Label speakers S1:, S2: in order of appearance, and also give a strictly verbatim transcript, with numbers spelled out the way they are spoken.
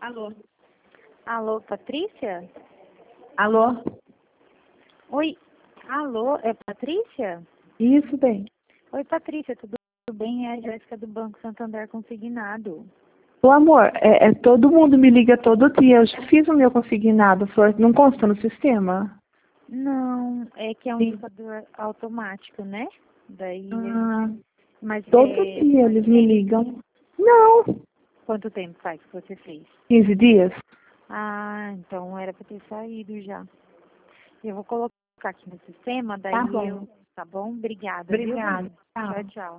S1: Alô?
S2: Alô, Patrícia?
S1: Alô?
S2: Oi, alô, é Patrícia?
S1: Isso, bem.
S2: Oi, Patrícia, tudo bem? É a Jéssica do Banco Santander Consignado.
S1: Ô, amor, é, é, todo mundo me liga todo dia. Eu já fiz o meu consignado, Flor. Não consta no sistema?
S2: Não, é que é um
S1: Sim.
S2: indicador automático, né? Daí,
S1: Ah,
S2: mas
S1: todo
S2: é,
S1: dia eles me ligam. Não.
S2: quanto tempo faz que você fez?
S1: quinze dias?
S2: Ah, então era para ter saído já. Eu vou colocar aqui no sistema,
S1: Tá
S2: daí
S1: bom.
S2: eu, tá bom? Obrigada, viu?
S1: Obrigada. Tchau.
S2: Tchau, tchau.